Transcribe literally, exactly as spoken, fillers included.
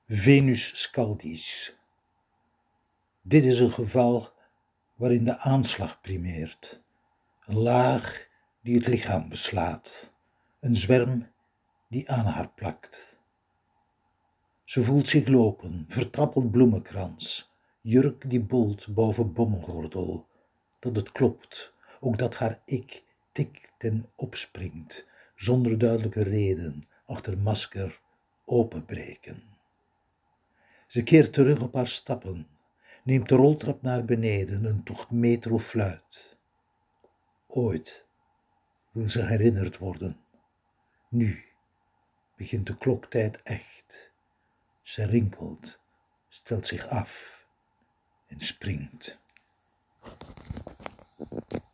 Venus Scaldis. Dit is een geval waarin de aanslag primeert. Een laag die het lichaam beslaat. Een zwerm die aan haar plakt. Ze voelt zich lopen, vertrappeld bloemenkrans. Jurk die bolt boven bomgordel. Dat het klopt, ook dat haar ik tikt en opspringt. Zonder duidelijke reden, achter masker openbreken. Ze keert terug op haar stappen, neemt de roltrap naar beneden, een tocht metro fluit. Ooit wil ze herinnerd worden. Nu begint de kloktijd echt. Ze rinkelt, stelt zich af en springt.